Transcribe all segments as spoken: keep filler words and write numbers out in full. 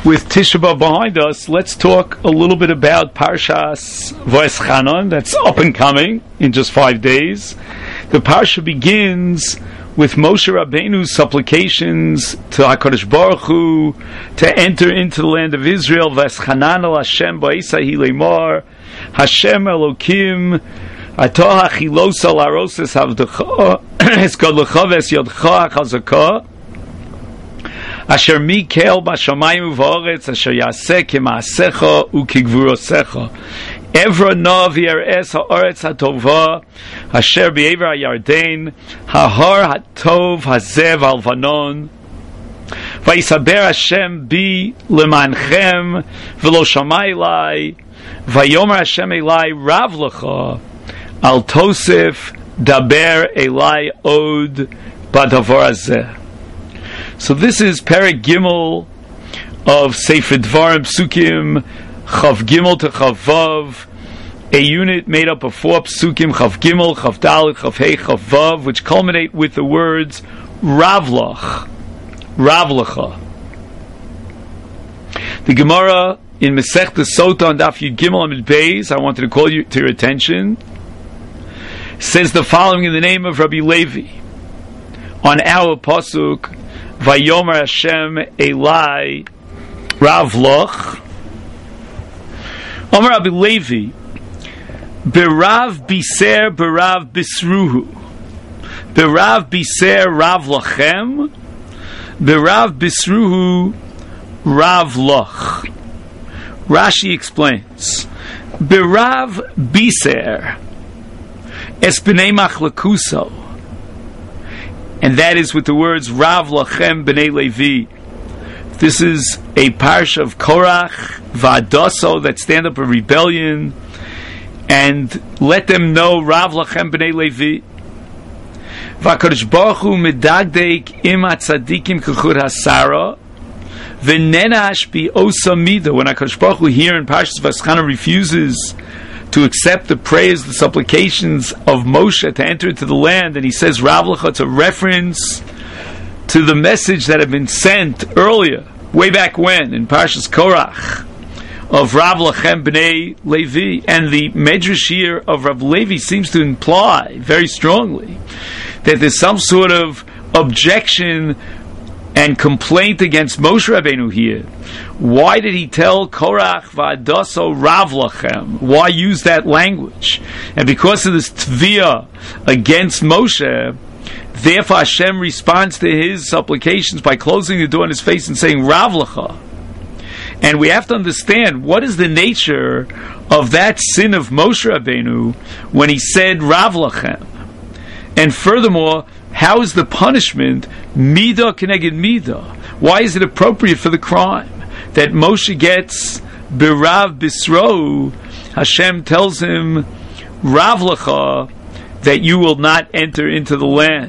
with Tisha B'Av behind us, let's talk a little bit about Parshas Va'eschanan. That's up and coming in just five days. The Parsha begins with Moshe Rabbeinu's supplications to HaKadosh Baruch Hu to enter into the land of Israel. Va'eschanan el Hashem ba'Isai leimar Hashem Elokim Atah hachilos al aroses havdecha eskodlecha v'esyodcha hachazaka Asher Mikael b'shamayim u'va'aretz asher yaseh k'ma'asecha u'kigvurosecha Evra na v'yeres ha'aretz ha'tova asher b'ever ha'yarden ha'har ha'tov ha'zev ha'alvanon Vayisaber Hashem bi lemanchem v'lo shamay elai Vayomer Hashem elai rav lecha al tosef daber elai od b'davar hazeh. So this is Perek Gimel of Sefer Dvarim Psukim Chav Gimel to Chav Vav, a unit made up of four Psukim, Chav Gimel, Chav Dalet, Chav Hei, Chav Vav, which culminate with the words Ravlach, Ravlacha. The Gemara in Masechta Sota on Daf Yud Gimel Amid Beis, I wanted to call you to your attention, says the following in the name of Rabbi Levi on our pasuk. Vayomer Hashem Elai Ravloch Omer Rabbi Levi Berav Biser Berav Bisruhu Berav Biser Ravlochem Berav Bisruhu Ravloch. Rashi explains Berav Biser Es B'nei Machlekuso, and that is with the words Rav Lachem B'nei Levi. This is a parsha of Korach Va'adaso that stand up a rebellion and let them know Rav Lachem B'nei Levi. V'akadosh Baruch Hu medagdek im atzadikim kechur hasara v'nenash bi osa mida. When HaKadosh Baruch Hu here in Parshas Va'eschanan refuses to accept the prayers, the supplications of Moshe to enter into the land, and he says Rav Lecha, it's a reference to the message that had been sent earlier, way back when, in Parshas Korach, of Rav Lachem B'nei Levi. And the Medrash here of Rav Levi seems to imply very strongly that there's some sort of objection and complaint against Moshe Rabbeinu here. Why did he tell Korach Va'adaso Rav Lachem? Why use that language? And because of this tviyah against Moshe, therefore Hashem responds to his supplications by closing the door in his face and saying Rav Lecha. And we have to understand what is the nature of that sin of Moshe Rabbeinu when he said Rav Lachem. And furthermore, how is the punishment Midah Keneged Midah? Why is it appropriate for the crime that Moshe gets Berav Bisro? Hashem tells him Rav Lecha that you will not enter into the land.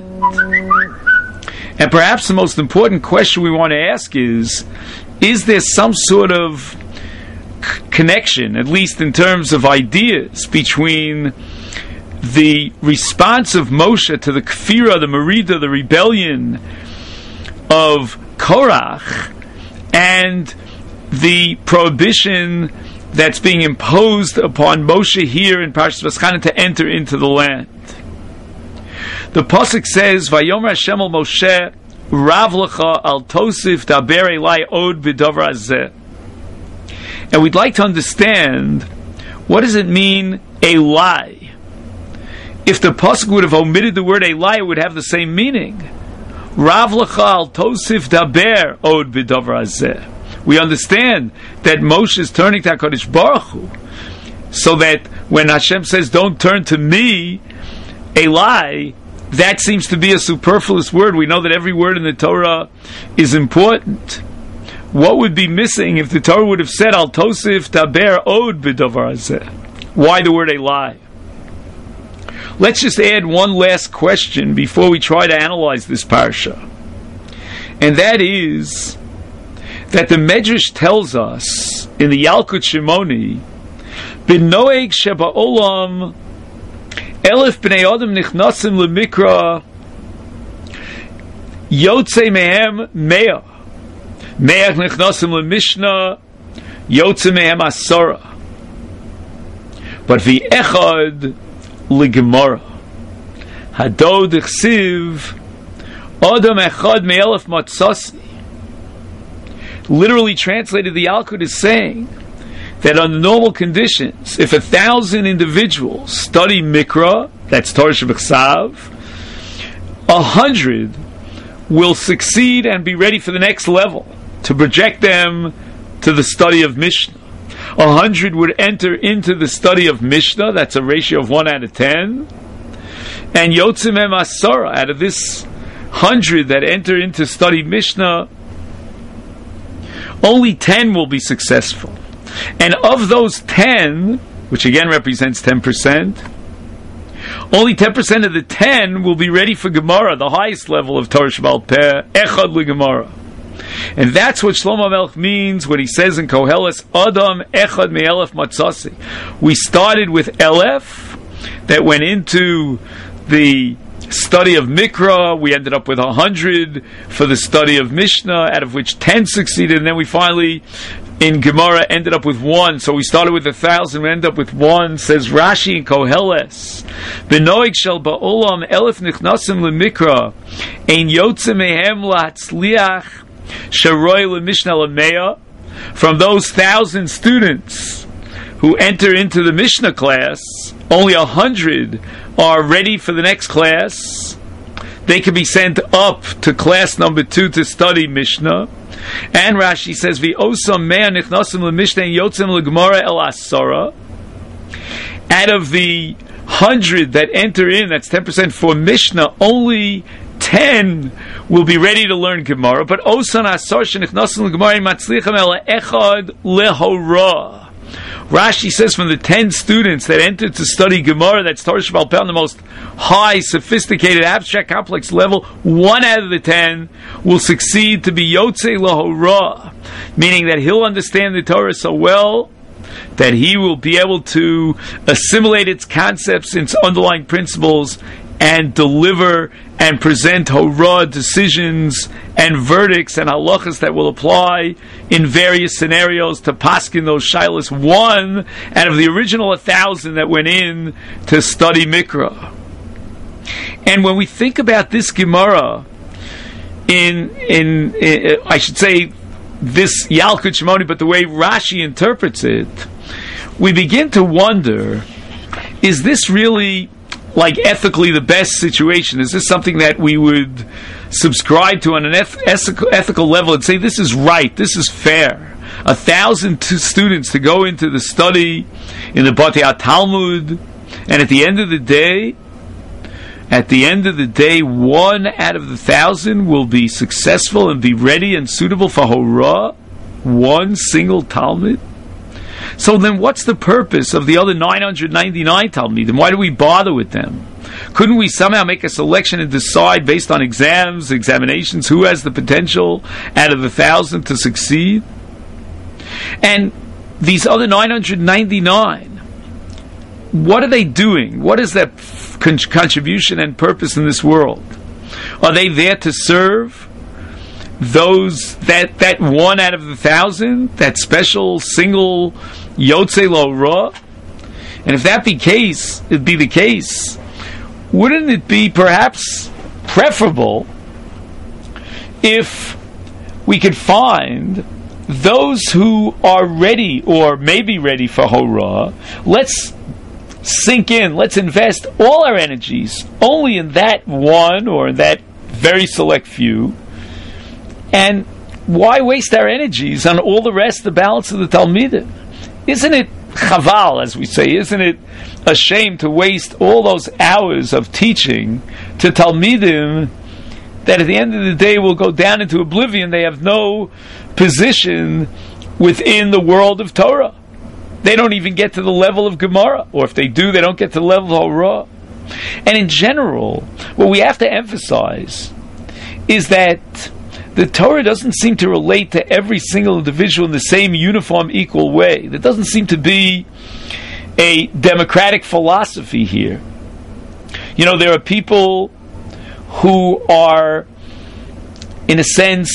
And perhaps the most important question we want to ask is, is there some sort of c- connection, at least in terms of ideas, between the response of Moshe to the kfira, the merida, the rebellion of Korach, and the prohibition that's being imposed upon Moshe here in Parshas Va'eschanan to enter into the land? The pasuk says, "Vayomer Hashem el Moshe Rav Lecha al Tosif daber elai od b'davar hazeh." And we'd like to understand, what does it mean, elai? If the pasuk would have omitted the word elai, it would have the same meaning. Rav Lecha al Tosif daber od b'davar hazeh. We understand that Moshe is turning to HaKadosh Baruch Hu, so that when Hashem says, "Don't turn to me," elai, that seems to be a superfluous word. We know that every word in the Torah is important. What would be missing if the Torah would have said Al Tosif Daber Od B'Davar Hazeh? Why the word Elai? Let's just add one last question before we try to analyze this parsha, and that is that the Medrash tells us in the Yalkut Shimoni, B'Noeg Sheba Olam Elif b'nei Adam nichnasim lemikra Yotze mehem mea Me'ach nichnasim lemishnah, yotze mehem asara. But v'echad legemara. Hadod ichsiv, Adam echad me'elef matzasi. Literally translated, the Yalkut is saying that under normal conditions, if a thousand individuals study Mikra, that's Torah Shebechsav, a hundred will succeed and be ready for the next level, to project them to the study of Mishnah. A hundred would enter into the study of Mishnah, that's a ratio of one out of ten, and Yotzim Em Asara, out of this hundred that enter into study Mishnah, only ten will be successful. And of those ten, which again represents ten percent, only ten percent of the ten will be ready for Gemara, the highest level of Torah Sheba'al Peh, Echad LeGemara. And that's what Shlomo Melech means when he says in Koheles, Adam Echad Me'elef Matzasi. We started with Elef, that went into the study of Mikra. We ended up with a hundred for the study of Mishnah, out of which ten succeeded, and then we finally in Gemara ended up with one. So we started with a thousand, we ended up with one. Says Rashi in Koheles, Benoig shel ba'olam elef nichnasim lemikra, ein yotze mehem latzliach sharoi lemishnah lemeya. From those thousand students who enter into the Mishnah class, only a hundred are ready for the next class. They can be sent up to class number two to study Mishnah. And Rashi says, "V'osam mea nichnasim lemishnah yotzim legemara el asara." Out of the hundred that enter in, that's ten percent for Mishnah, only ten will be ready to learn Gemara. But osan asar shenichnasim legemara matzlicham el echad lehora. Rashi says from the ten students that entered to study Gemara, that's Torah Sheba'al Peh on the most high, sophisticated, abstract, complex level, one out of the ten will succeed to be Yotzei Lahora, meaning that he'll understand the Torah so well that he will be able to assimilate its concepts, its underlying principles, and deliver and present Horah decisions and verdicts and halachas that will apply in various scenarios to paskin those shilas, one out of the original a thousand that went in to study Mikra. And when we think about this Gemara, in, in, in I should say this Yalkut Shimoni, but the way Rashi interprets it, we begin to wonder, is this really like ethically the best situation? Is this something that we would subscribe to on an eth- ethical, ethical level and say this is right, this is fair? A thousand t- students to go into the study in the Batei Talmud, and at the end of the day, at the end of the day, one out of the thousand will be successful and be ready and suitable for Horah. One single Talmud. So then what's the purpose of the other nine hundred ninety-nine Talmidim? Why do we bother with them? Couldn't we somehow make a selection and decide based on exams, examinations, who has the potential out of the thousand to succeed? And these other nine hundred ninety-nine, what are they doing? What is their con- contribution and purpose in this world? Are they there to serve those, that that one out of the thousand, that special single Yotzei Lo? And if that be case, it'd be the case, wouldn't it be perhaps preferable if we could find those who are ready or maybe ready for Horah? Let's sink in, let's invest all our energies only in that one or in that very select few. And why waste our energies on all the rest, the balance of the Talmidim? Isn't it chaval, as we say, isn't it a shame to waste all those hours of teaching to Talmidim that at the end of the day will go down into oblivion? They have no position within the world of Torah. They don't even get to the level of Gemara, or if they do, they don't get to the level of Horah. And in general, what we have to emphasize is that the Torah doesn't seem to relate to every single individual in the same uniform, equal way. There doesn't seem to be a democratic philosophy here. You know, there are people who are, in a sense,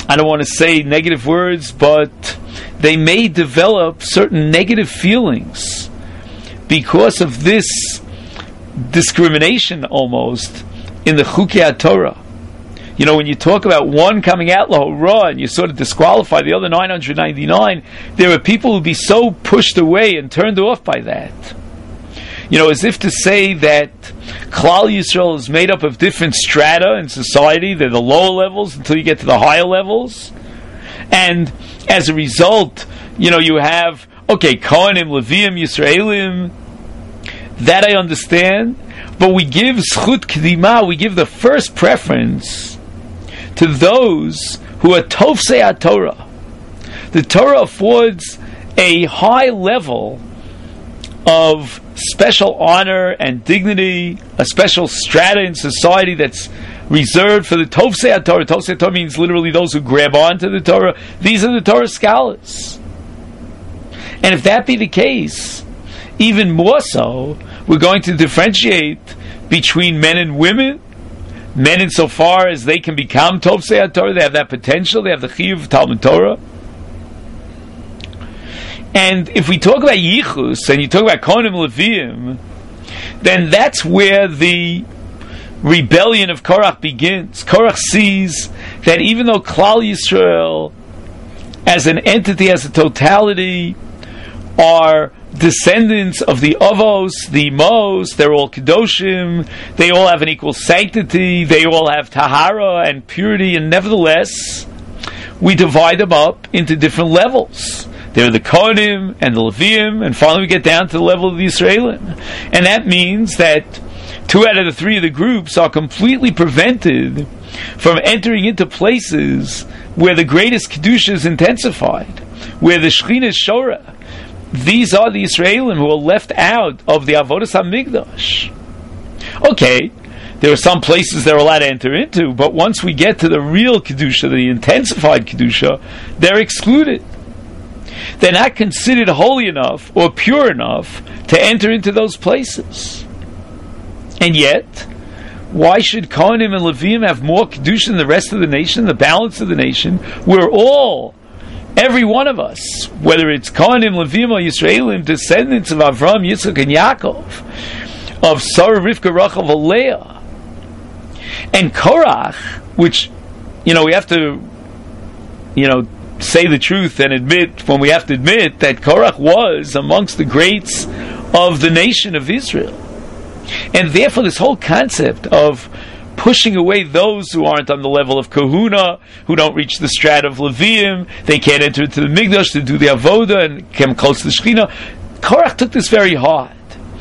I don't want to say negative words, but they may develop certain negative feelings because of this discrimination almost in the Chukei Torah. You know, when you talk about one coming out lahora and you sort of disqualify the other nine hundred ninety-nine, there are people who be so pushed away and turned off by that. You know, as if to say that Klal Yisrael is made up of different strata in society. They're the lower levels until you get to the higher levels. And as a result, you know, you have, okay, Kohanim, Leviim, Yisraelim. That I understand. But we give Zchut Kedima, we give the first preference to those who are Tovsei HaTorah. The Torah affords a high level of special honor and dignity, a special strata in society that's reserved for the Tovsei HaTorah. Tovsei HaTorah means literally those who grab onto the Torah. These are the Torah scholars. And if that be the case, even more so, we're going to differentiate between men and women. Men insofar as they can become Tovsei HaTorah, they have that potential, they have the Chiyuv of Talmud Torah. And if we talk about Yichus, and you talk about Kohanim Leviim, then that's where the rebellion of Korach begins. Korach sees that even though Klal Yisrael, as an entity, as a totality, are descendants of the Avos, the Mos, they're all Kedoshim, they all have an equal sanctity, they all have Tahara and purity, and nevertheless, we divide them up into different levels. There are the Kohanim and the Leviim, and finally we get down to the level of the Yisraelim. And that means that two out of the three of the groups are completely prevented from entering into places where the greatest Kedusha is intensified, where the Shekhinah is Shorah. These are the Yisraelim who are left out of the Avodas HaMikdash. Okay, there are some places they're allowed to enter into, but once we get to the real Kedusha, the intensified Kedusha, they're excluded. They're not considered holy enough or pure enough to enter into those places. And yet, why should Kohanim and Leviim have more Kedusha than the rest of the nation, the balance of the nation? We're all, every one of us, whether it's Kohanim, Leviim, or Yisraelim, descendants of Avram, Yitzchak, and Yaakov, of Sarah, Rivka, Rachel, and Leah. And Korach, which, you know, we have to, you know, say the truth and admit, when we have to admit that Korach was amongst the greats of the nation of Israel. And therefore this whole concept of pushing away those who aren't on the level of Kahuna, who don't reach the strata of Leviim, they can't enter into the Mikdash to do the Avodah and come close to the Shekhinah. Korach took this very hard.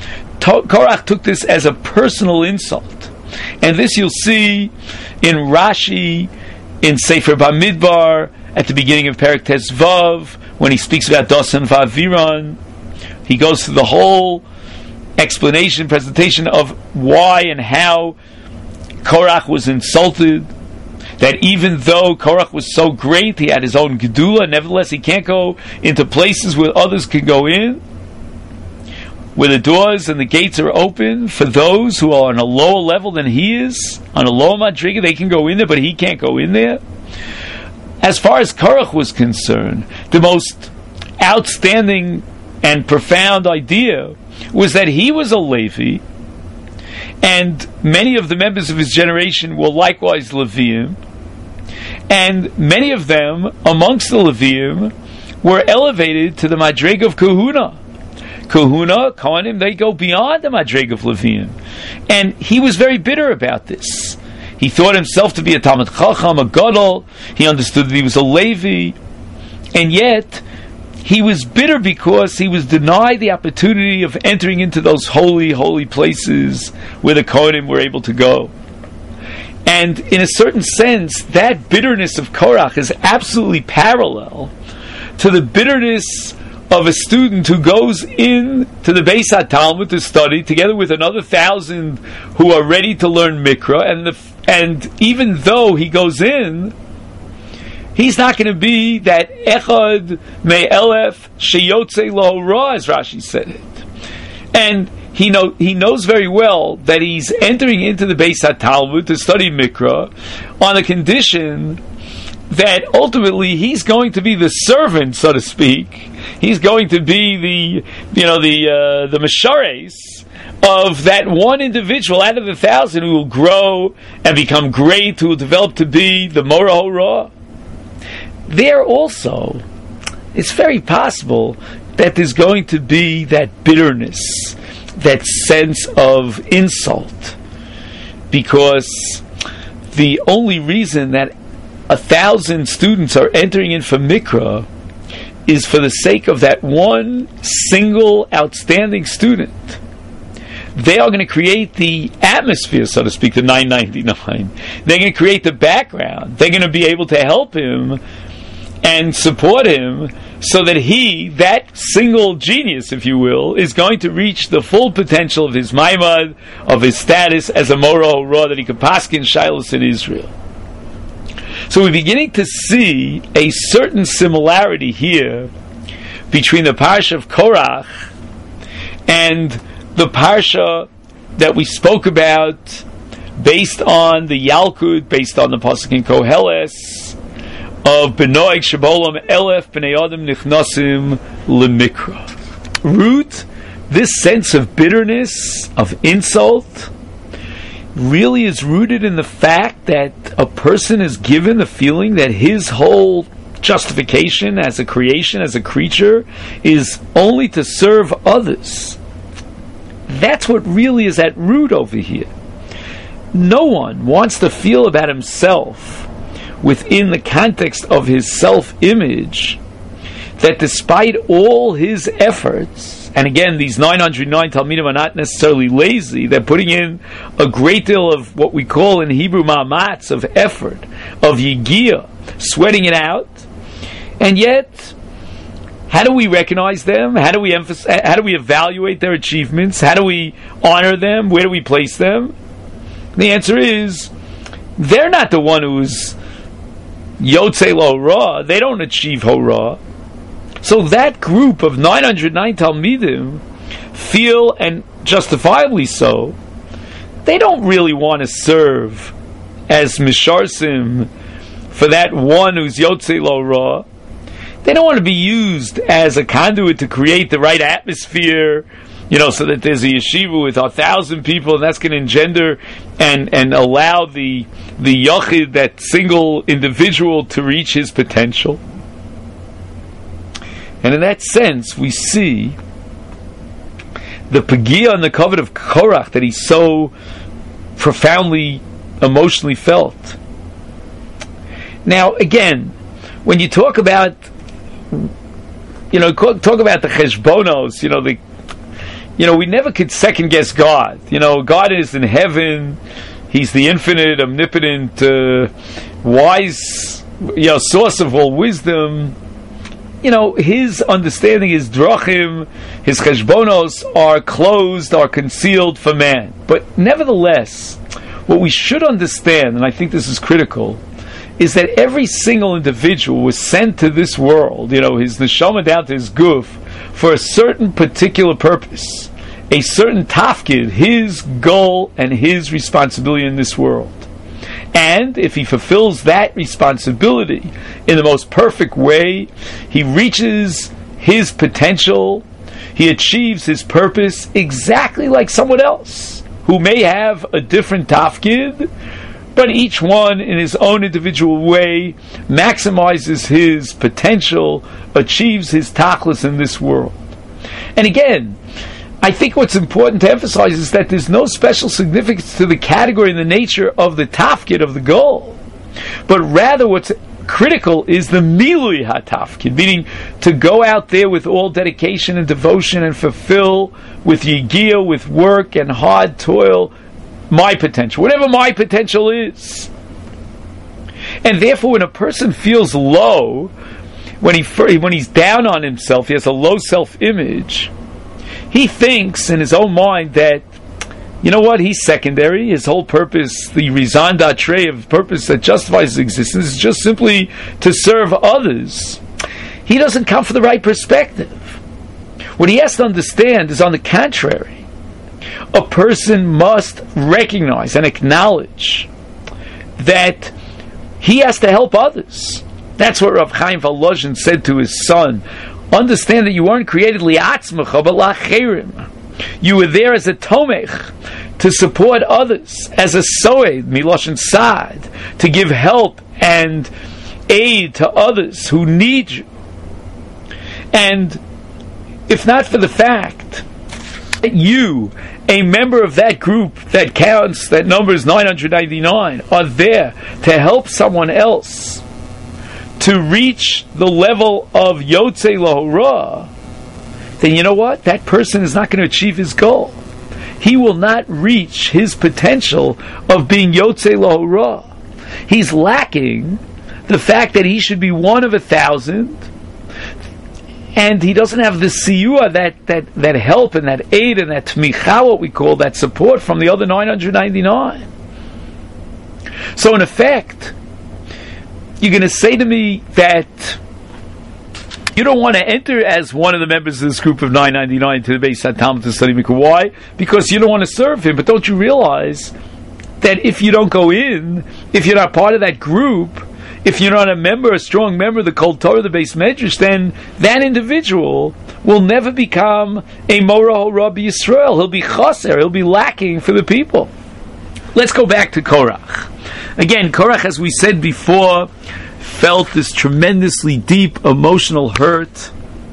Korach took this as a personal insult. And this you'll see in Rashi, in Sefer Bamidbar, at the beginning of Perek Tes Vav, when he speaks about Dasan Va'aviran. He goes through the whole explanation, presentation of why and how Korach was insulted, that even though Korach was so great, he had his own Gedula, nevertheless he can't go into places where others can go in, where the doors and the gates are open for those who are on a lower level than he is, on a lower madriga, they can go in there, but he can't go in there. As far as Korach was concerned, the most outstanding and profound idea was that he was a Levi, and many of the members of his generation were likewise Leviim, and many of them, amongst the Leviim, were elevated to the Madrig of Kahuna. Kahuna, Kohanim, they go beyond the Madrig of Leviim. And he was very bitter about this. He thought himself to be a Talmid Chacham, a Gadol. He understood that he was a Levi. And yet, he was bitter because he was denied the opportunity of entering into those holy, holy places where the Kohanim were able to go. And in a certain sense, that bitterness of Korach is absolutely parallel to the bitterness of a student who goes in to the Beis HaTalmud to study together with another thousand who are ready to learn Mikra, and the, and even though he goes in, he's not going to be that Echad Me'elef Sheyotze Lo Ra, as Rashi said it. And he know he knows very well that he's entering into the Beis HaTalmud to study Mikra on the condition that ultimately he's going to be the servant, so to speak. He's going to be the, you know, the uh, the Meshares of that one individual out of the thousand who will grow and become great, who will develop to be the Mora Hora. There also, it's very possible that there's going to be that bitterness, that sense of insult, because the only reason that a thousand students are entering in for Mikra is for the sake of that one single outstanding student. They are going to create the atmosphere, so to speak, the nine ninety-nine. They're going to create the background. They're going to be able to help him and support him so that he, that single genius, if you will, is going to reach the full potential of his maimad, of his status as a Mora Hora, that he could paskin shilos in Israel. So we're beginning to see a certain similarity here between the parsha of Korach and the parsha that we spoke about, based on the Yalkut, based on the pasuk in Koheles, of Benoeg Shabolam Elef Bnei Adam Nichnasim Lemikra. Root, this sense of bitterness, of insult, really is rooted in the fact that a person is given the feeling that his whole justification as a creation, as a creature, is only to serve others. That's what really is at root over here. No one wants to feel about himself within the context of his self-image that despite all his efforts, and again, these nine hundred nine Talmidim are not necessarily lazy, they're putting in a great deal of what we call in Hebrew ma'amatz, of effort, of yigiyah, sweating it out, and yet, how do we recognize them? How do we emphasize, how do we evaluate their achievements? How do we honor them? Where do we place them? The answer is, they're not the one who's Yotzei L'Hora. They don't achieve Hora. So that group of nine hundred nine Talmidim feel, and justifiably so, they don't really want to serve as Misharsim for that one who's Yotzei L'Hora. They don't want to be used as a conduit to create the right atmosphere, you know, so that there's a yeshiva with a thousand people, and that's going to engender and, and allow the the yachid, that single individual, to reach his potential. And in that sense, we see the Pagiyah and the covet of Korach that he so profoundly, emotionally felt. Now, again, when you talk about, you know, talk about the cheshbonos, you know, the, you know, we never could second guess God. You know, God is in heaven. He's the infinite, omnipotent, uh, wise, you know, source of all wisdom. You know, his understanding, his drachim, his cheshbonos are closed, are concealed for man. But nevertheless, what we should understand, and I think this is critical, is that every single individual was sent to this world, you know, his neshama down to his guf, for a certain particular purpose, a certain tafkid, his goal and his responsibility in this world. And if he fulfills that responsibility in the most perfect way, he reaches his potential, he achieves his purpose exactly like someone else who may have a different tafkid, but each one in his own individual way maximizes his potential, achieves his tachlis in this world. And again, I think what's important to emphasize is that there's no special significance to the category and the nature of the tafkid, of the goal, but rather what's critical is the milui hatafkid, meaning to go out there with all dedication and devotion and fulfill with yigiyah, with work and hard toil, my potential, whatever my potential is. And therefore, when a person feels low, when he when he's down on himself, he has a low self-image, he thinks in his own mind that, you know what, he's secondary. His whole purpose, the Rizan Datre of purpose that justifies his existence, is just simply to serve others. He doesn't come from the right perspective. What he has to understand is, on the contrary, a person must recognize and acknowledge that he has to help others. That's what Rav Chaim Volozhin said to his son. Understand that you weren't created li'atzmecha, but la'acherim. You were there as a tomech, to support others, as a soed, miloshin sad, to give help and aid to others who need you. And if not for the fact that you, a member of that group that counts, that number is nine hundred ninety-nine, are there to help someone else to reach the level of Yotzei Lahora, then you know what? That person is not going to achieve his goal. He will not reach his potential of being Yotzei Lahora. He's lacking the fact that he should be one of a thousand, and he doesn't have the siyua, that, that, that help and that aid and that tmicha, what we call that support from the other nine hundred ninety-nine. So in effect, you're going to say to me that you don't want to enter as one of the members of this group of nine ninety-nine to the Beis HaTalmud to study Mikra. Why? Because you don't want to serve him. But don't you realize that if you don't go in, if you're not part of that group, if you're not a member, a strong member of the Kol Torah, the Beis Medrash, then that individual will never become a Morah Hora B'Yisrael. He'll be chaser. He'll be lacking for the people. Let's go back to Korach. Again, Korach, as we said before, felt this tremendously deep emotional hurt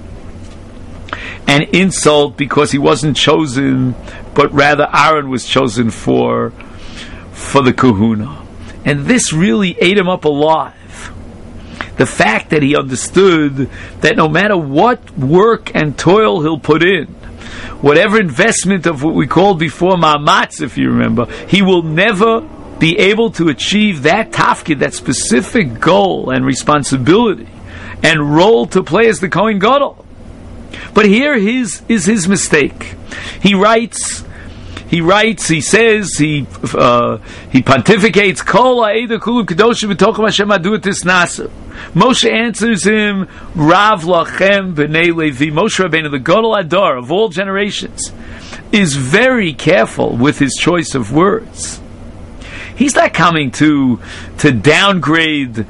and insult because he wasn't chosen, but rather Aaron was chosen for, for the kahuna. And this really ate him up alive. The fact that he understood that no matter what work and toil he'll put in, whatever investment of what we called before ma'amatz, if you remember, he will never be able to achieve that tafkid, that specific goal and responsibility and role to play as the Kohen Gadol. But here his is his mistake. He writes, he writes, he says, he uh, he pontificates, Kol ha'eda kulum kedoshim v'tochem Hashem adu et tisnasu. Moshe answers him, Rav lachem b'nei Levi. Moshe Rabbeinu, the Gadol Adar of all generations, is very careful with his choice of words. He's not coming to to downgrade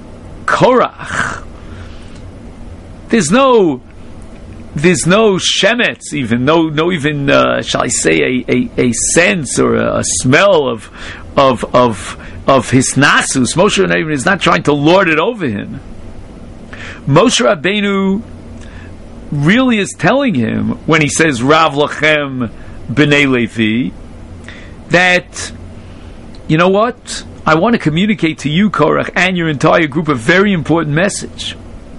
Korach. There's no there's no shemetz, even no no even uh, shall I say a, a, a sense or a, a smell of of of of his nasus. Moshe Rabbeinu is not trying to lord it over him. Moshe Rabbeinu really is telling him when he says Rav lachem b'nei Levi that, you know what? I want to communicate to you, Korach, and your entire group a very important message.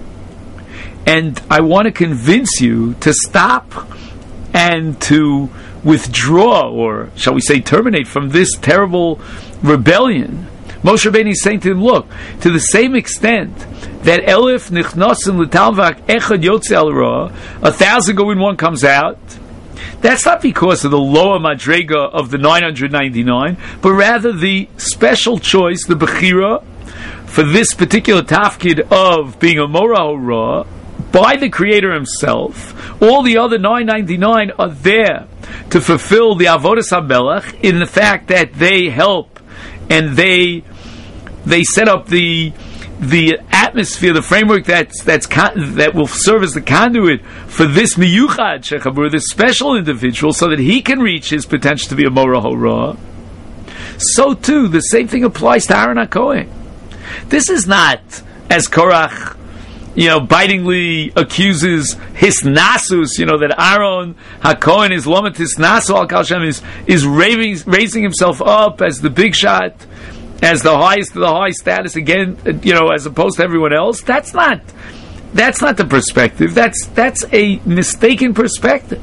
And I want to convince you to stop and to withdraw, or shall we say terminate, from this terrible rebellion. Moshe Rabbeinu is saying to him, look, to the same extent that Elif nichnasim l'talvak echad yotze al ra, a thousand go in, one comes out, that's not because of the lower madrega of the nine hundred ninety-nine, but rather the special choice, the bechira, for this particular tafkid of being a Morah Hora by the Creator Himself. All the other nine hundred ninety-nine are there to fulfill the Avodas HaMelech in the fact that they help and they they set up the the atmosphere, the framework that's that's con- that will serve as the conduit for this miyuchad shechabur, this special individual, so that he can reach his potential to be a Morah Hora. So too, the same thing applies to Aaron HaKohen. This is not, as Korach, you know, bitingly accuses his nasus, you know, that Aaron HaKohen is lomet his nasu al Kal Shem, is is raising, raising himself up as the big shot, as the highest of the high status, again, you know, as opposed to everyone else. That's not that's not the perspective. That's that's a mistaken perspective.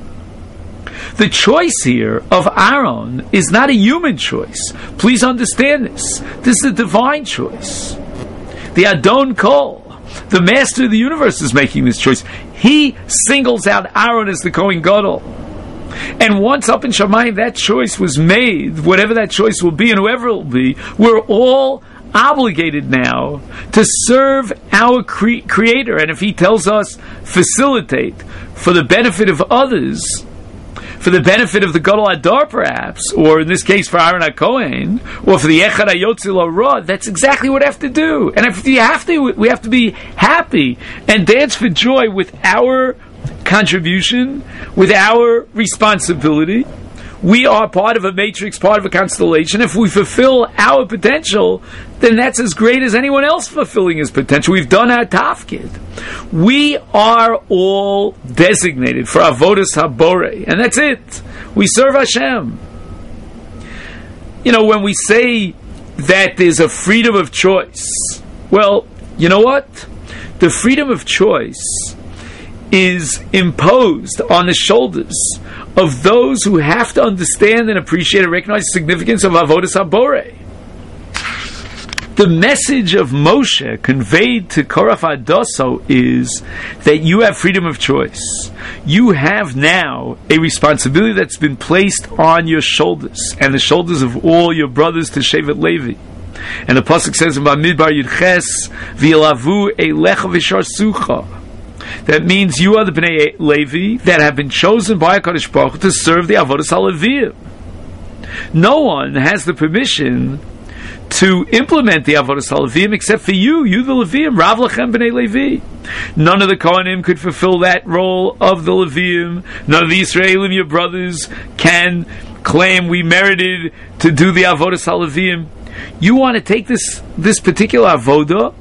The choice here of Aaron is not a human choice. Please understand this. This is a divine choice. The Adon Kol, the master of the universe, is making this choice. He singles out Aaron as the Kohen Gadol. And once up in Shamayim that choice was made, whatever that choice will be and whoever it will be, we're all obligated now to serve our cre- Creator. And if He tells us facilitate for the benefit of others, for the benefit of the Gadol Hador, perhaps, or in this case for Aaron HaKohen, or for the Echad HaYotzi L'Ra, that's exactly what we have to do. And if you have to, we have to be happy and dance for joy with our contribution, with our responsibility. We are part of a matrix, part of a constellation. If we fulfill our potential, then that's as great as anyone else fulfilling his potential. We've done our tafkid. We are all designated for avodas habore, and that's it. We serve Hashem. You know, when we say that there's a freedom of choice, well, you know what? The freedom of choice is imposed on the shoulders of those who have to understand and appreciate and recognize the significance of avodas habore. The message of Moshe conveyed to Korach Adoso is that you have freedom of choice. You have now a responsibility that's been placed on your shoulders and the shoulders of all your brothers to Shevet Levi. And the pasuk says in Bamidbar Yudches, "V'yelavu eilecha v'shar sucha." That means you are the Bnei Levi that have been chosen by HaKadosh Baruch Hu to serve the Avodas HaLevim. No one has the permission to implement the Avodas HaLevim except for you, you the Levim, Rav Lachem Bnei Levi. None of the Kohanim could fulfill that role of the Levim. None of the Yisraelim, your brothers, can claim we merited to do the Avodas HaLevim. You want to take this, this particular Avodah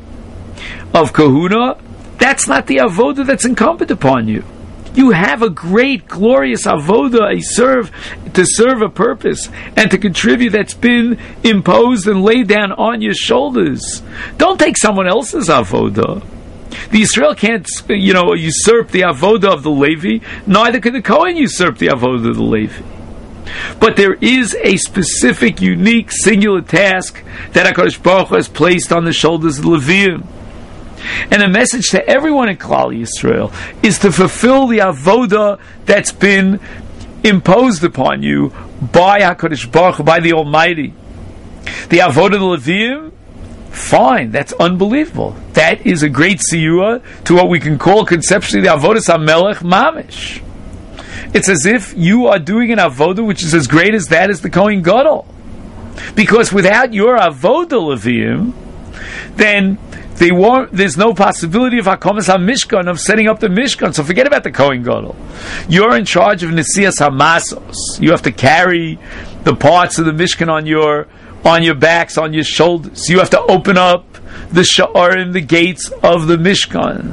of Kahuna? That's not the avoda that's incumbent upon you. You have a great, glorious avoda, a serve to serve a purpose and to contribute that's been imposed and laid down on your shoulders. Don't take someone else's avoda. The Yisrael can't, you know, usurp the avoda of the Levi. Neither can the Kohen usurp the avoda of the Levi. But there is a specific, unique, singular task that HaKadosh Baruch Hu has placed on the shoulders of the Leviim. And the message to everyone in Klal Yisrael is to fulfill the avoda that's been imposed upon you by HaKadosh Baruch Hu, by the Almighty. The avoda of the Leviim, fine, that's unbelievable. That is a great siyua to what we can call conceptually the avodas HaMelech Mamish. It's as if you are doing an avoda which is as great as that as the Kohen Gadol. Because without your avoda Leviim, then They won't, there's no possibility of Hakomas HaMishkan, of setting up the Mishkan. So forget about the Kohen Gadol. You're in charge of Nesias HaMasos. You have to carry the parts of the Mishkan on your on your backs, on your shoulders. You have to open up the Sha'arim, the gates of the Mishkan.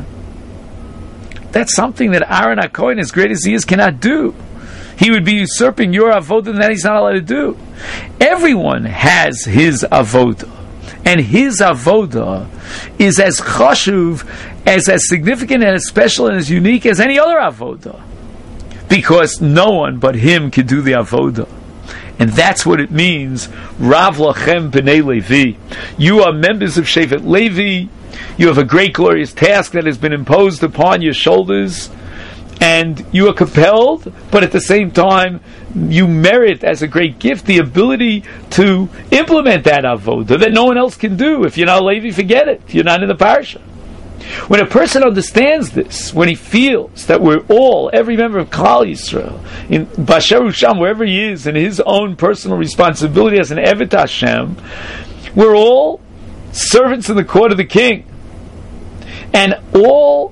That's something that Aaron HaKohen, as great as he is, cannot do. He would be usurping your avodah, and that he's not allowed to do. Everyone has his avodah. And his avoda is as chashuv, as as significant and as special and as unique as any other avoda, because no one but him can do the avoda, and that's what it means. Rav Lachem Bnei Levi. You are members of Shevet Levi. You have a great, glorious task that has been imposed upon your shoulders, and you are compelled, but at the same time, you merit as a great gift the ability to implement that avodah that no one else can do. If you're not Levi, forget it. You're not in the parsha. When a person understands this, when he feels that we're all, every member of Klal Yisrael, in Basher Usham, wherever he is, in his own personal responsibility as an Eved Hashem, we're all servants in the court of the king. And all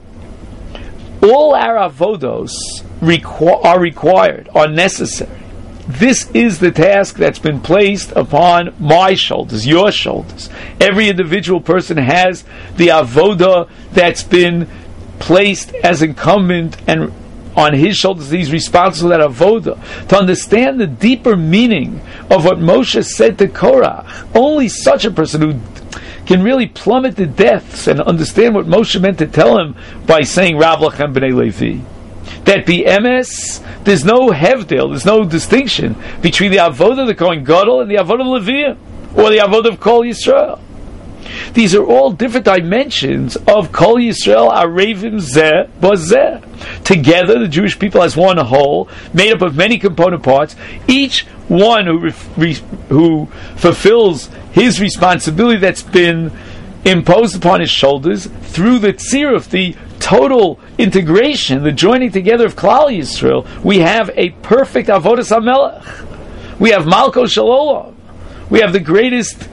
all our avodos requ- are required, are necessary. This is the task that's been placed upon my shoulders, your shoulders. Every individual person has the avoda that's been placed as incumbent and on his shoulders. He's responsible for that avoda. To understand the deeper meaning of what Moshe said to Korach, only such a person who can really plummet the depths and understand what Moshe meant to tell him by saying Rav Lachem Bnei Levi. That B M S, there's no hevdil, there's no distinction between the avodah of the Kohen Gadol and the avodah of Leviim, or the avodah of Kol Yisrael. These are all different dimensions of Kol Yisrael Arevim Zeh Bozeh. Together, the Jewish people as one whole, made up of many component parts, each one who re- who fulfills his responsibility that's been imposed upon his shoulders through the tziruf, the total integration, the joining together of Klal Yisrael, we have a perfect Avodas HaMelech. We have Malkos Shalom. We have the greatest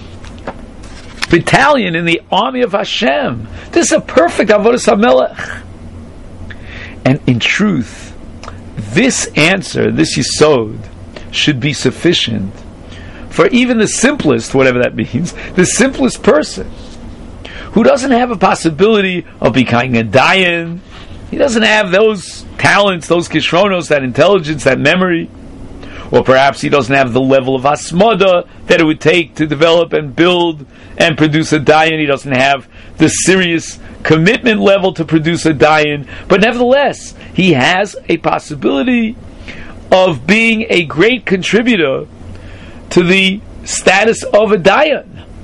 battalion in the army of Hashem. This is a perfect Avodas HaMelech. And in truth, this answer, this Yisod, should be sufficient for even the simplest, whatever that means, the simplest person who doesn't have a possibility of becoming a dayan. He doesn't have those talents, those kishronos, that intelligence, that memory. Or perhaps he doesn't have the level of asmada that it would take to develop and build and produce a dayan. He doesn't have the serious commitment level to produce a dayan. But nevertheless, he has a possibility of being a great contributor to the status of a dayan.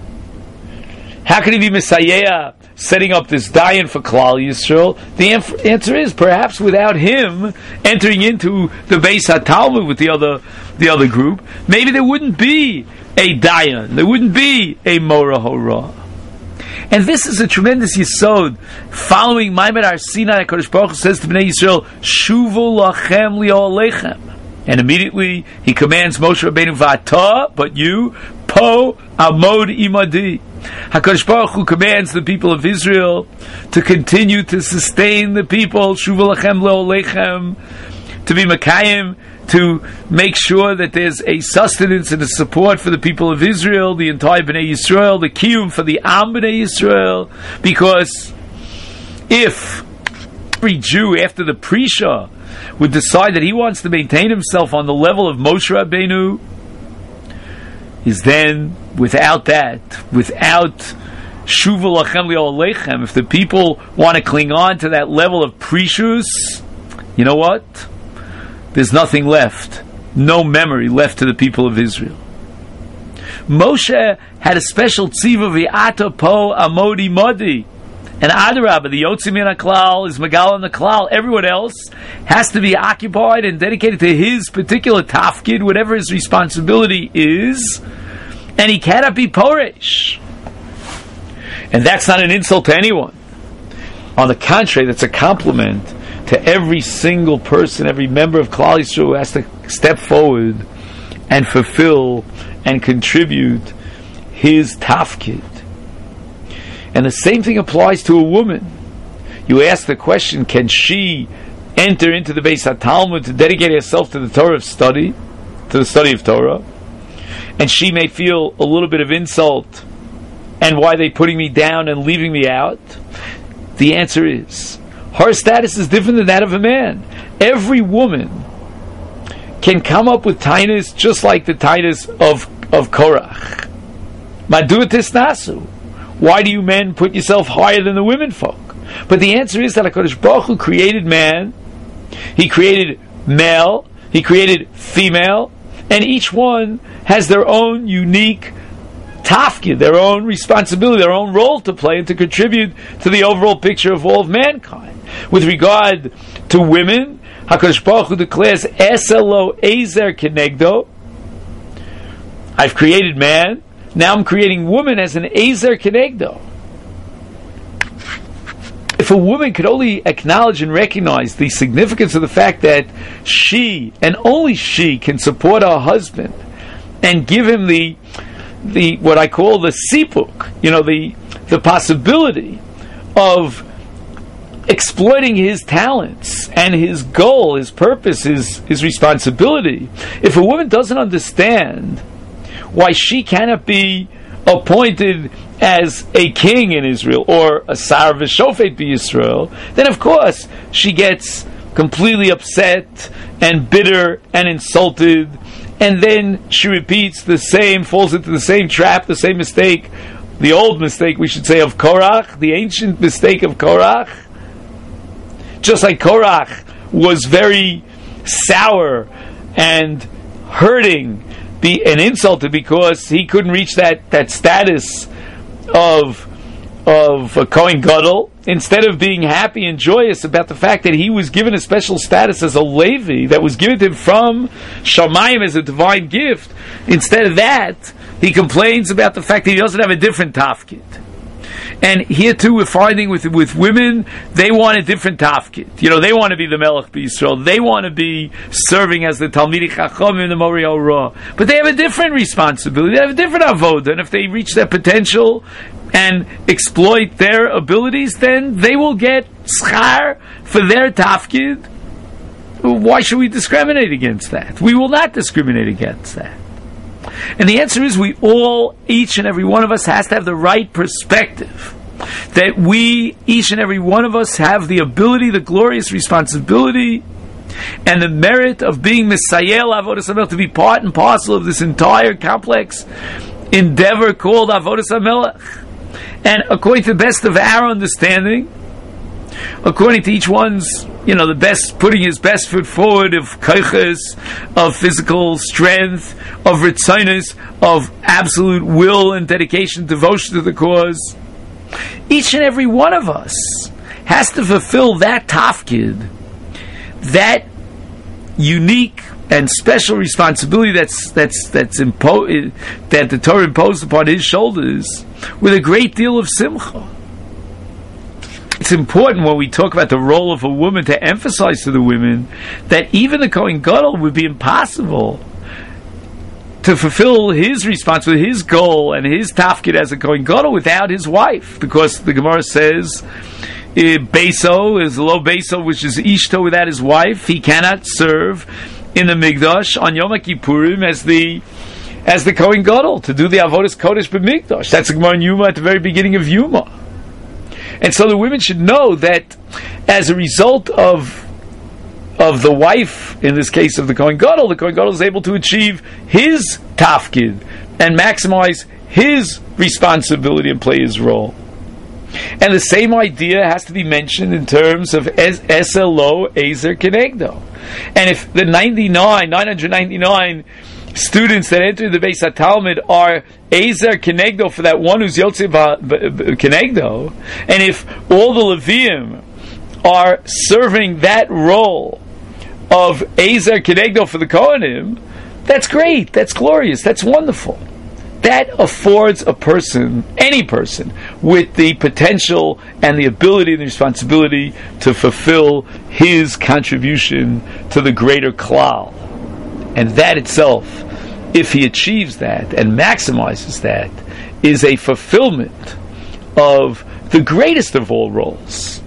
How can he be Messiah setting up this dayan for Klal Yisrael? The answer is perhaps without him entering into the Beis HaTalmud with the other the other group, maybe there wouldn't be a dayan, there wouldn't be a Morah Hora. And this is a tremendous yisod. Following Maimed Har Sinai, HaKadosh Baruch Hu says to Bnei Yisrael, Shuvu lachem li'olechem. And immediately he commands Moshe Rabbeinu, V'ata, but you, Po Amod Imadi. HaKadosh Baruch Hu commands the people of Israel to continue to sustain the people, Shuvu lachem li'olechem, to be Makayim, to make sure that there's a sustenance and a support for the people of Israel, the entire Bnei Yisrael, the Kiyum for the Am Bnei Yisrael, because if every Jew after the Prisha would decide that he wants to maintain himself on the level of Moshe Rabbeinu, is then without that, without Shuvu lachem li'olechem, if the people want to cling on to that level of Prishus, you know what? There's nothing left, no memory left to the people of Israel. Moshe had a special tziva v'ata po amodi modi, and Adarabah, the Yotzim min HaKlal is Megal in the Klal. Everyone else has to be occupied and dedicated to his particular tafkid, whatever his responsibility is, and he cannot be poresh. And that's not an insult to anyone. On the contrary, that's a compliment to every single person, every member of Klal Yisrael who has to step forward and fulfill and contribute his tafkid. And the same thing applies to a woman. You ask the question, can she enter into the Beis HaTalmud to dedicate herself to the Torah of study, to the study of Torah? And she may feel a little bit of insult, and why are they putting me down and leaving me out? The answer is, her status is different than that of a man. Every woman can come up with tainas just like the tainas of, of Korach. Maduatis nasu. Why do you men put yourself higher than the women folk? But the answer is that HaKadosh Baruch Hu created man, he created male, he created female, and each one has their own unique tafkid, their own responsibility, their own role to play and to contribute to the overall picture of all of mankind. With regard to women, HaKadosh Baruch Hu declares, Eselo Ezer Kenegdo. I've created man, now I'm creating woman as an Ezer Kenegdo. If a woman could only acknowledge and recognize the significance of the fact that she, and only she, can support her husband and give him the the what I call the sipuk, you know, the the possibility of exploiting his talents and his goal, his purpose, his, his responsibility. If a woman doesn't understand why she cannot be appointed as a king in Israel or a sar v'shofet b'Yisrael, then of course she gets completely upset and bitter and insulted, and then she repeats the same, falls into the same trap, the same mistake, the old mistake, we should say, of Korach, the ancient mistake of Korach. Just like Korach was very sour and hurting be, and insulted because he couldn't reach that, that status of of a Kohen Gadol, instead of being happy and joyous about the fact that he was given a special status as a Levi that was given to him from Shamayim as a divine gift, instead of that, he complains about the fact that he doesn't have a different tafkid. And here too, we're finding with with women, they want a different tafkid. You know, they want to be the Melech B'Yisrael. They want to be serving as the Talmidei Chacham in the Mori Ra. But they have a different responsibility. They have a different avodah. And if they reach their potential and exploit their abilities, then they will get schar for their tafkid. Why should we discriminate against that? We will not discriminate against that. And the answer is, we all, each and every one of us, has to have the right perspective. That we, each and every one of us, have the ability, the glorious responsibility, and the merit of being Misayel Avodas HaMelech, to be part and parcel of this entire complex endeavor called Avodas HaMelech. And according to the best of our understanding, according to each one's, you know, the best, putting his best foot forward of koiches, of physical strength, of ritzinus, of absolute will and dedication, devotion to the cause, each and every one of us has to fulfill that tafkid, that unique and special responsibility that's that's that's impo- that the Torah imposed upon his shoulders, with a great deal of simcha. It's important when we talk about the role of a woman to emphasize to the women that even the Kohen Gadol would be impossible to fulfill his responsibility, his goal, and his tafkid as a Kohen Gadol without his wife, because the Gemara says, Beso is lo Beso, which is Ishto, without his wife, he cannot serve in the Mikdash on Yom Kippurim as the as the Kohen Gadol to do the Avodas Kodesh b'Mikdash. That's the Gemara in Yuma at the very beginning of Yuma. And so the women should know that as a result of of the wife, in this case of the Kohen Gadol, the Kohen Gadol is able to achieve his tafkid and maximize his responsibility and play his role. And the same idea has to be mentioned in terms of Esel Lo Ezer Kenegdo. And if the ninety-nine, nine hundred ninety-nine students that enter the Beis HaTalmud are Ezer Kenegdo for that one who's Yotzei Kenegdo, and if all the Leviim are serving that role of Ezer Kenegdo for the Kohanim, that's great, that's glorious, that's wonderful. That affords a person, any person, with the potential and the ability and the responsibility to fulfill his contribution to the greater klal. And that itself, if he achieves that and maximizes that, is a fulfillment of the greatest of all roles.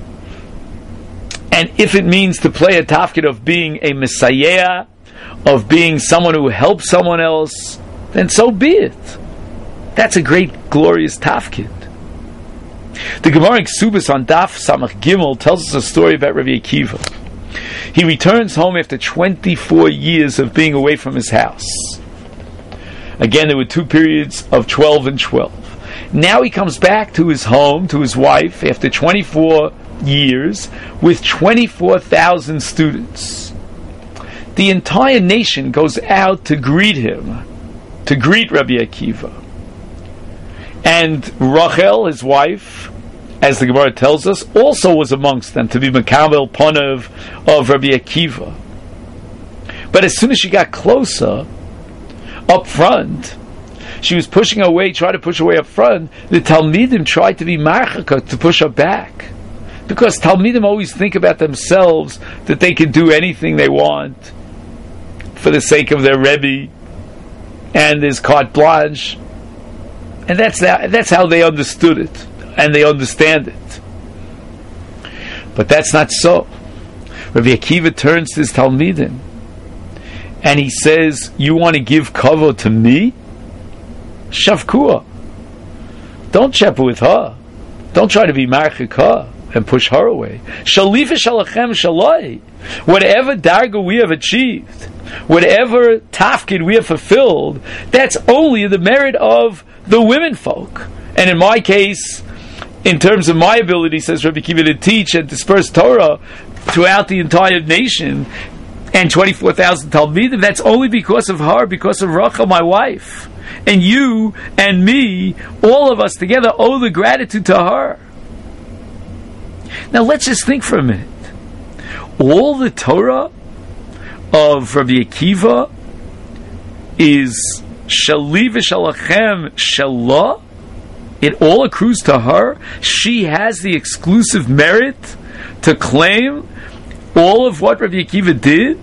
And if it means to play a tafkid of being a messiah, of being someone who helps someone else, then so be it. That's a great, glorious tafkid. The Gemara in Ksubas on Daf Samach Gimel tells us a story about Rabbi Akiva. He returns home after twenty-four years of being away from his house. Again, there were two periods of twelve and twelve. Now he comes back to his home, to his wife, after twenty-four years, with twenty-four thousand students. The entire nation goes out to greet him, to greet Rabbi Akiva. And Rachel, his wife, as the Gemara tells us, also was amongst them to be Mekabel Ponav of Rabbi Akiva. But as soon as she got closer, up front, she was pushing her way, tried to push her way up front, the Talmidim tried to be Marchaka, to push her back. Because Talmidim always think about themselves, that they can do anything they want for the sake of their Rebbe, and there's carte blanche, and that's that, that's how they understood it, and they understand it. But that's not so. Rabbi Akiva turns to his Talmidim, and he says, "You want to give kavod to me? Shavkua. Don't shepherd with her. Don't try to be marchik her and push her away. Shalifa shalachem shalai. Whatever darga we have achieved, whatever tafkid we have fulfilled, that's only the merit of the women folk. And in my case, in terms of my ability, says Rabbi Akiva, to teach and disperse Torah throughout the entire nation, and twenty-four thousand Talmidim, that's only because of her, because of Rachel, my wife. And you and me, all of us together, owe the gratitude to her." Now let's just think for a minute. All the Torah of Rabbi Akiva is Shali v'shalachem shalah. it all accrues to her. She has the exclusive merit to claim all of what Rabbi Akiva did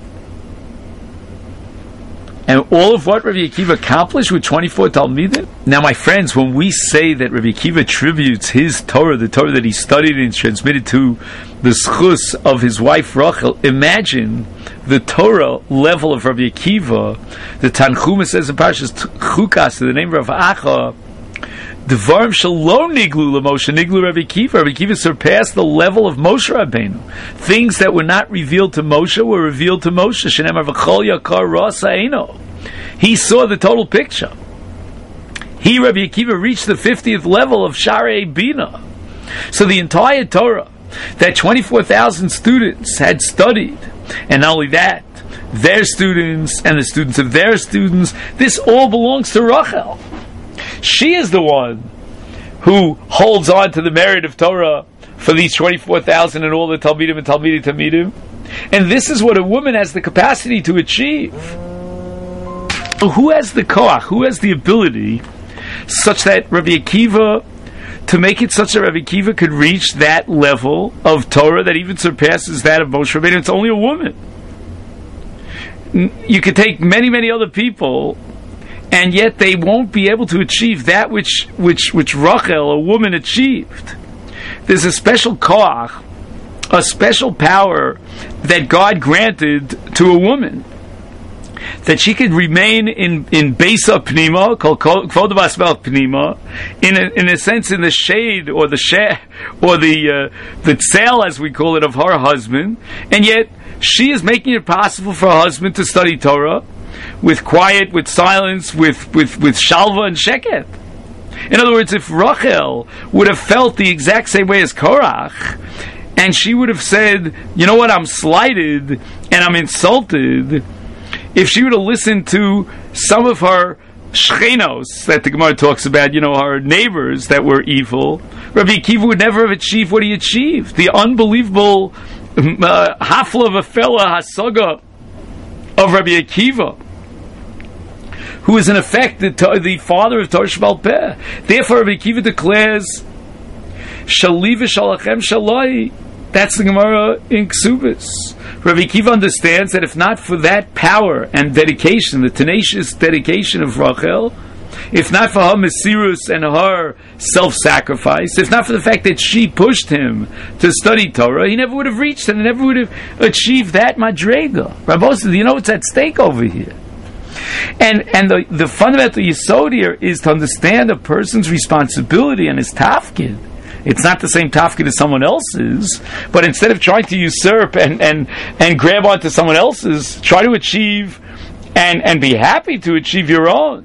and all of what Rabbi Akiva accomplished with twenty-four Talmidim. Now, my friends, when we say that Rabbi Akiva tributes his Torah, the Torah that he studied and transmitted to the schus of his wife Rachel, imagine the Torah level of Rabbi Akiva. The Tanchuma says in Parshas Chukas, in the name of Acha, Dvarim shalom niglu l'Moshe niglu Rabbi Akiva. Rabbi Akiva surpassed the level of Moshe Rabbeinu. Things that were not revealed to Moshe were revealed to Moshe. Shenemar v'chol yakar rasa eino. He saw the total picture. He, Rabbi Akiva, reached the fiftieth level of Sharei Bina. So the entire Torah that twenty-four thousand students had studied, and not only that, their students and the students of their students, this all belongs to Rachel. She is the one who holds on to the merit of Torah for these twenty-four thousand and all the Talmidim and Talmidei Talmidim. And this is what a woman has the capacity to achieve. Who has the koach, who has the ability such that Rabbi Akiva, to make it such that Rabbi Akiva could reach that level of Torah that even surpasses that of Moshe Rabbeinu? It's only a woman. You could take many, many other people, and yet they won't be able to achieve that which which which Rachel, a woman, achieved. There's a special koach, a special power that God granted to a woman, that she could remain in in Beisa Pnima, called Kvod Vasbel Pnima, in a, in a sense in the shade or the shade or the uh, the tzel, as we call it, of her husband, and yet she is making it possible for her husband to study Torah with quiet, with silence, with with with shalva and sheket. In other words, if Rachel would have felt the exact same way as Korach, and she would have said, you know what, I'm slighted and I'm insulted, if she would have listened to some of her shchenos that the Gemara talks about, you know, her neighbors that were evil, Rabbi Akiva would never have achieved what he achieved. The unbelievable uh, hafla of a fella hasaga of Rabbi Akiva, who is in effect the, the father of Torah Sheba'al Peh. Therefore, Rabbi Akiva declares, Shali v'shalachem shalai. That's the Gemara in Ksubis. Rabbi Akiva understands that if not for that power and dedication, the tenacious dedication of Rachel, if not for her mesirus and her self-sacrifice, if not for the fact that she pushed him to study Torah, he never would have reached and never would have achieved that madrega. Rabbi says, you know what's at stake over here? And and the, the fundamental yesod here is to understand a person's responsibility and his tafkid. It's not the same tafkid as someone else's, but instead of trying to usurp and, and, and grab onto someone else's, try to achieve and, and be happy to achieve your own.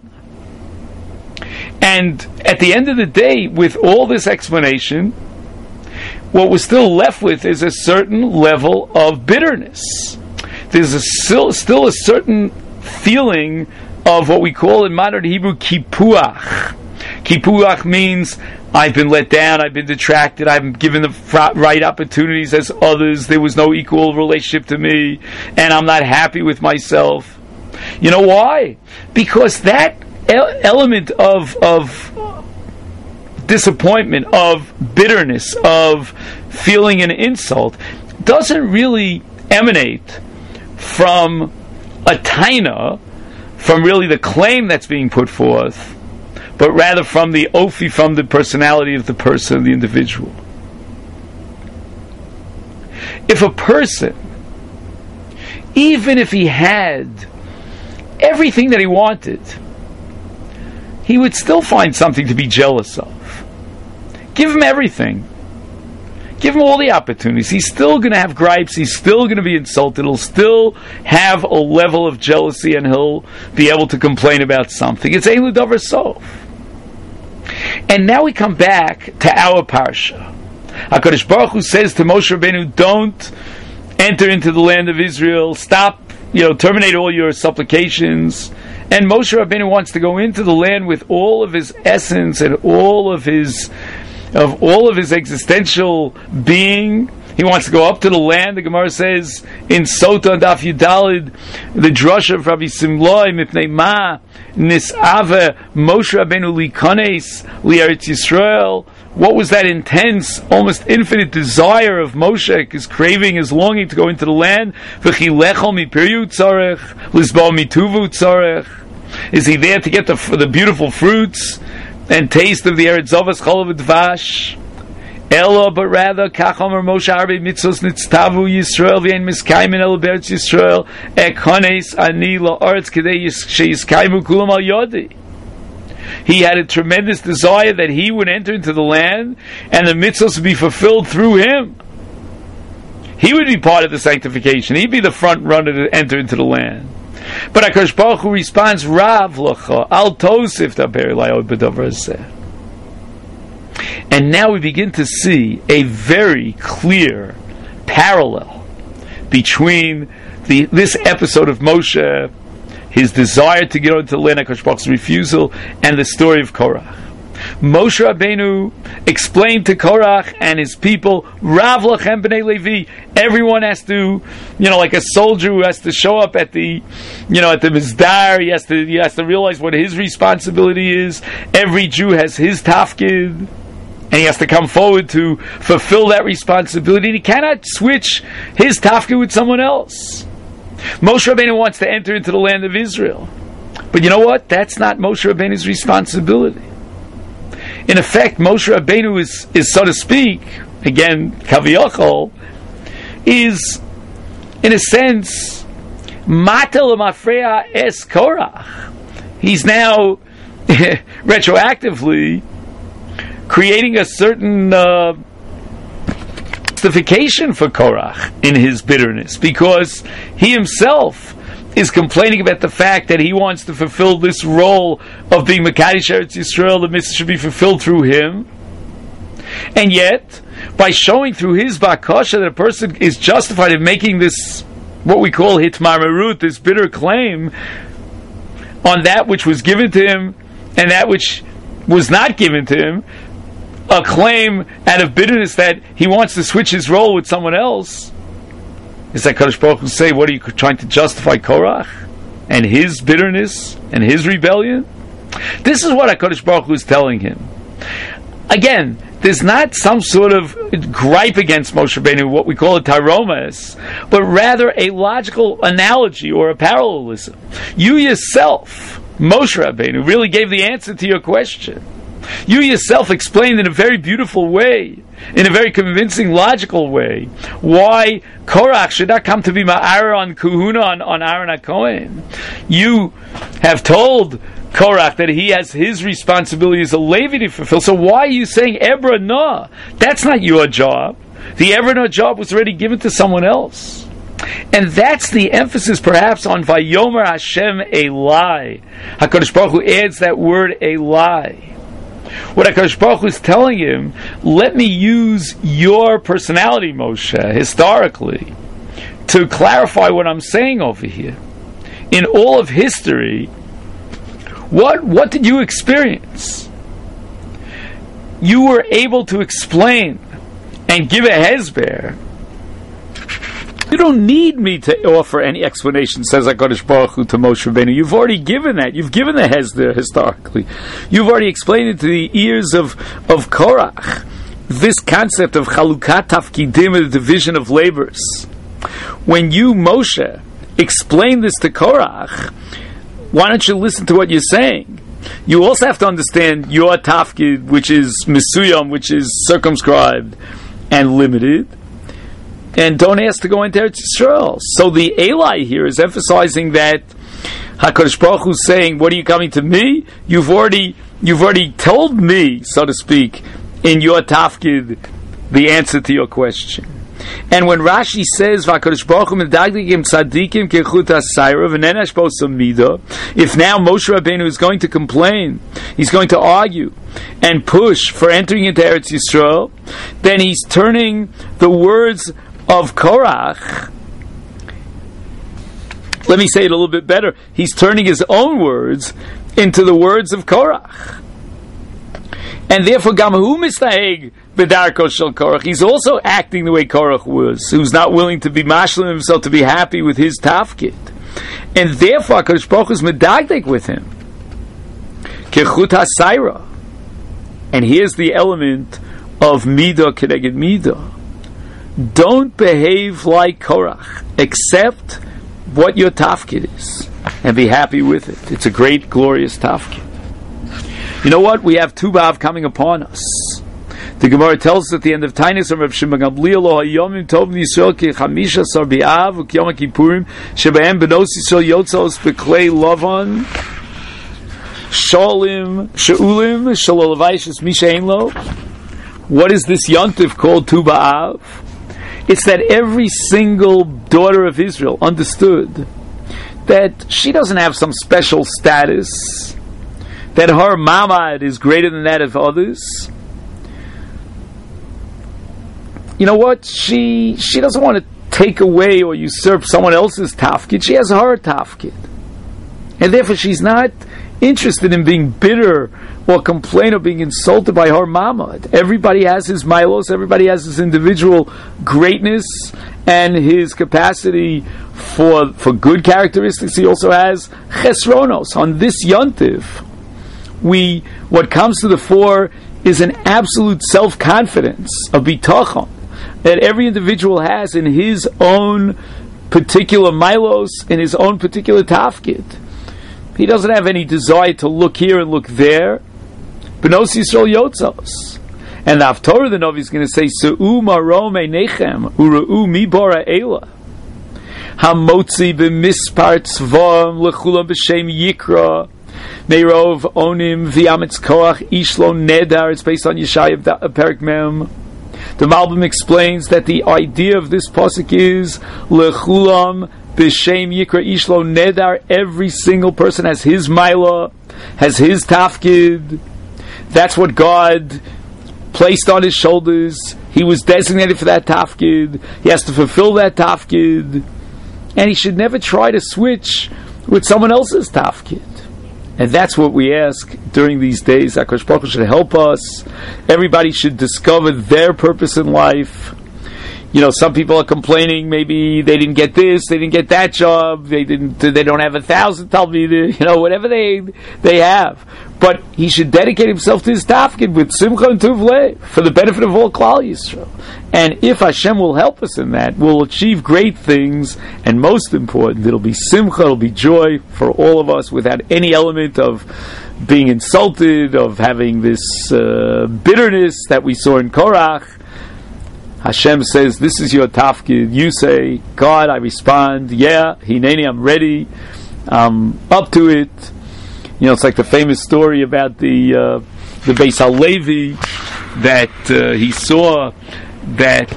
And at the end of the day, with all this explanation, what we're still left with is a certain level of bitterness. There's a still, still a certain feeling of what we call in modern Hebrew kipuach. Kipuach means I've been let down, I've been detracted, I've given the fr- right opportunities as others, there was no equal relationship to me, and I'm not happy with myself. You know why? Because that el- element of, of disappointment, of bitterness, of feeling an insult, doesn't really emanate from a taina, from really the claim that's being put forth, but rather from the ofi, from the personality of the person, the individual. If a person, even if he had everything that he wanted, he would still find something to be jealous of. Give him everything. Give him all the opportunities. He's still going to have gripes. He's still going to be insulted. He'll still have a level of jealousy, and he'll be able to complain about something. It's Ein L'Davar Sof. And now we come back to our parsha. HaKadosh Baruch Hu says to Moshe Rabbeinu, don't enter into the land of Israel. Stop, you know, terminate all your supplications. And Moshe Rabbeinu wants to go into the land with all of his essence and all of his of all of his existential being, He wants to go up to the land. The Gemara says in Sota and Daf Yudalid, the drasha of Rabbi Simloi mipnei ma nisave Moshe Rabbeinu likones li'eretz Yisrael. What was that intense, almost infinite desire of Moshe, his craving, his longing to go into the land? V'chilecho mipiryu tzarech, lisbo mituvu tzarech. Is he there to get the the beautiful fruits and taste of the Eretz Zovas Cholav Dvash? Elo, but rather, Kachomer Moshe Arbe Mitzvos Nitztavu Yisrael V'en Miskaimin El Beretz Yisrael Ekones Ani La'aretz Kedei Sheyiskaimu Kulam Al Yodi. He had a tremendous desire that he would enter into the land and the mitzvos would be fulfilled through him. He would be part of the sanctification. He'd be the front runner to enter into the land. But HaKadosh Baruch Hu responds, Rav L'cha Al Tosif Daber L'ayod B'davar Zeh. And now we begin to see a very clear parallel between the, this episode of Moshe, his desire to get into the land, HaKadosh Baruch Hu's refusal, and the story of Korach. Moshe Rabbeinu explained to Korach and his people, Rav lachem b'nei Levi. Everyone has to, you know, like a soldier who has to show up at the, you know, at the Mizdar. He has to, he has to realize what his responsibility is. Every Jew has his tafkid, and he has to come forward to fulfill that responsibility. And he cannot switch his tafkid with someone else. Moshe Rabbeinu wants to enter into the land of Israel, but you know what? That's not Moshe Rabbeinu's responsibility. In effect, Moshe Rabbeinu is, is so to speak, again, Kaviyachol, is, in a sense, Matel Mafreya Es Korach. He's now, retroactively, creating a certain uh, justification for Korach in his bitterness, because he himself is complaining about the fact that he wants to fulfill this role of being Mekadosh Eretz Yisrael. The mitzvah should be fulfilled through him, and yet by showing through his bakasha that a person is justified in making this, what we call hitmarmerut, this bitter claim on that which was given to him and that which was not given to him, a claim out of bitterness that he wants to switch his role with someone else. Is that Kadosh Baruch Hu say, what are you trying to justify Korach and his bitterness and his rebellion? This is what HaKadosh Baruch Hu is telling him. Again, there's not some sort of gripe against Moshe Rabbeinu, what we call a tyromas, but rather a logical analogy or a parallelism. You yourself, Moshe Rabbeinu, really gave the answer to your question. You yourself explained in a very beautiful way, in a very convincing, logical way, why Korach should not come to be ma'arer on Kuhuna, on, on Aaron HaKohen. You have told Korach that he has his responsibility as a Levi to fulfill. So why are you saying Ebra Nah? That's not your job. The Ebra Nah job was already given to someone else. And that's the emphasis perhaps on Vayomer Hashem Elai. HaKadosh Baruch Hu adds that word Elai. What HaKadosh Baruch Hu is telling him, let me use your personality, Moshe, historically, to clarify what I'm saying over here. In all of history, what what did you experience? You were able to explain and give a hezber. You don't need me to offer any explanation, says HaKadosh Baruch Hu to Moshe Rabbeinu. You've already given that. You've given the hezber historically. You've already explained it to the ears of, of Korach. This concept of chalukat tafkidim, the division of labors. When you, Moshe, explain this to Korach, why don't you listen to what you're saying? You also have to understand your tafkid, which is misuyam, which is circumscribed and limited. And don't ask to go into Eretz Yisrael. So the Eli here is emphasizing that HaKadosh Baruch Hu is saying, what are you coming to me? You've already you've already told me, so to speak, in your tafkid, the answer to your question. And when Rashi says, HaKadosh Baruch Hu medagdigim tzadikim kechut hasayra v'nenash bo samida, if now Moshe Rabbeinu is going to complain, he's going to argue and push for entering into Eretz Yisrael, then he's turning the words of Korach, let me say it a little bit better, he's turning his own words into the words of Korach. And therefore, Gam hu mistaheg B'darko shel Korach. He's also acting the way Korach was, who's not willing to be mashlim himself, to be happy with his tafkid. And therefore, HaKadosh Baruch Hu is medagdek with him. Kechut HaSaira. And here's the element of Midah Keneged Midah. Don't behave like Korach. Accept what your tafkid is and be happy with it. It's a great, glorious tafkid. You know what? We have Tu B'Av coming upon us. The Gemara tells us at the end of Tainis of Rav Shimon Gamliel, Lo hayomim tovim Yisrael ki chamisha sar b'Av u'kiyom HaKippurim shebehem benos Yisrael yotzos b'klei lavan shalim sheulim shalolavaishis mishain lo. What is this yontif called Tu B'Av? It's that every single daughter of Israel understood that she doesn't have some special status, that her mamad is greater than that of others. You know what? She she doesn't want to take away or usurp someone else's tafkid. She has her tafkid. And therefore she's not interested in being bitter or complain or being insulted by her mamad. Everybody has his milos, everybody has his individual greatness and his capacity for for good characteristics. He also has chesronos. On this yontiv, we what comes to the fore is an absolute self-confidence, a bitachon, that every individual has in his own particular milos, in his own particular tafkid. He doesn't have any desire to look here and look there. Benos Yisrael yotzos. And the Haftorah, the Novi, is going to say, Se'u marom einechem, u're'u mi bara eila. Hamotzi b'mispar tzvam, lechulam b'shem yikra, Neirov onim v'ametz koach ishlo nedar. It's based on Yeshaya Perik Mem. The Malbim explains that the idea of this pasuk is lechulam b'shem yikra ishlo nedar. Every single person has his maila, has his tafkid. That's what God placed on his shoulders. He was designated for that tafkid. He has to fulfill that tafkid, and he should never try to switch with someone else's tafkid. And that's what we ask during these days. HaKadosh Baruch Hu should help us. Everybody should discover their purpose in life. You know, some people are complaining, maybe they didn't get this, they didn't get that job, they didn't, they don't have a thousand talmidim, you know, whatever they they have. But he should dedicate himself to his tafkid with simcha and tuv lev for the benefit of all Klal Yisrael. And if Hashem will help us in that, we'll achieve great things, and most important, it'll be simcha, it'll be joy for all of us without any element of being insulted, of having this uh, bitterness that we saw in Korach. Hashem says, this is your tafkid. You say, God, I respond, yeah, hineni, I'm ready, I'm up to it. You know, it's like the famous story about the uh, the Beis HaLevi, that uh, he saw that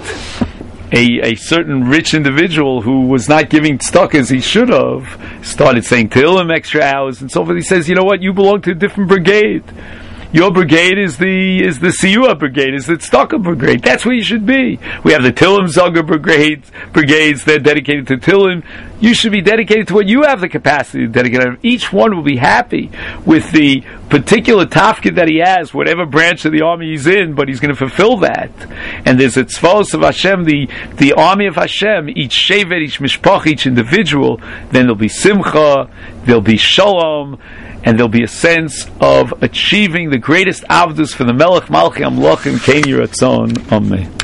a, a certain rich individual who was not giving stock as he should have started saying Tehillim extra hours and so forth. He says, you know what, you belong to a different brigade. Your brigade is the is the Siyua brigade, is the Tzedakah brigade. That's where you should be. We have the Tillim Zaga brigades, brigades. They're dedicated to Tillim. You should be dedicated to what you have the capacity to dedicate. Each one will be happy with the particular tafkid that he has, whatever branch of the army he's in, but he's going to fulfill that. And there's a tzvos of Hashem, the, the army of Hashem, each shevet, each mishpach, each individual. Then there'll be simcha, there'll be shalom, and there'll be a sense of achieving the greatest avdus for the Melech Malchi Amlochim Kein Yiratzon. Amen.